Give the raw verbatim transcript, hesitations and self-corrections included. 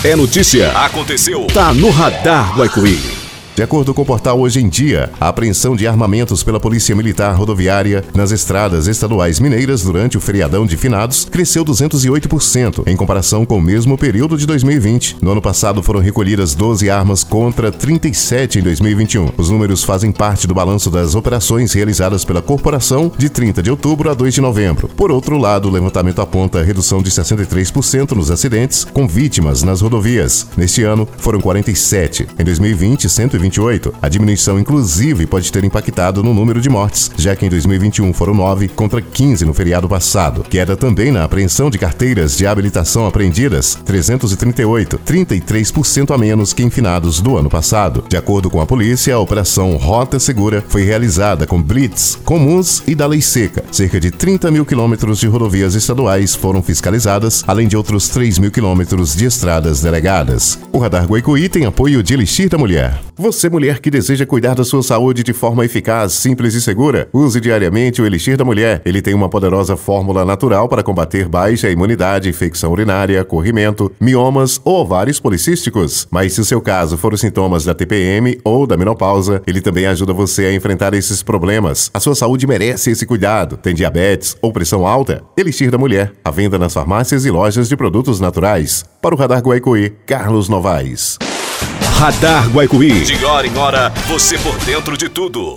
É notícia. Aconteceu. Tá no Radar Guaicuí. De acordo com o portal Hoje em Dia, a apreensão de armamentos pela Polícia Militar Rodoviária nas estradas estaduais mineiras durante o feriadão de finados cresceu duzentos e oito por cento em comparação com o mesmo período de dois mil e vinte. No ano passado foram recolhidas doze armas contra trinta e sete em dois mil e vinte e um. Os números fazem parte do balanço das operações realizadas pela corporação de trinta de outubro a dois de novembro. Por outro lado, o levantamento aponta a redução de sessenta e três por cento nos acidentes com vítimas nas rodovias. Neste ano, foram quarenta e sete. Em dois mil e vinte, cento e vinte e oito. A diminuição, inclusive, pode ter impactado no número de mortes, já que em dois mil e vinte e um foram nove contra quinze no feriado passado. Queda também na apreensão de carteiras de habilitação apreendidas, trezentos e trinta e oito, trinta e três por cento a menos que em finados do ano passado. De acordo com a polícia, a operação Rota Segura foi realizada com blitz comuns e da lei seca. Cerca de trinta mil quilômetros de rodovias estaduais foram fiscalizadas, além de outros três mil quilômetros de estradas delegadas. O Radar Guaicuí tem apoio de Elixir da Mulher. Você, mulher que deseja cuidar da sua saúde de forma eficaz, simples e segura, use diariamente o Elixir da Mulher. Ele tem uma poderosa fórmula natural para combater baixa imunidade, infecção urinária, corrimento, miomas ou ovários policísticos. Mas se o seu caso for os sintomas da T P M ou da menopausa, ele também ajuda você a enfrentar esses problemas. A sua saúde merece esse cuidado. Tem diabetes ou pressão alta? Elixir da Mulher. À venda nas farmácias e lojas de produtos naturais. Para o Radar Guaicuí, Carlos Novaes. Radar Guaicuí. De hora em hora, você por dentro de tudo.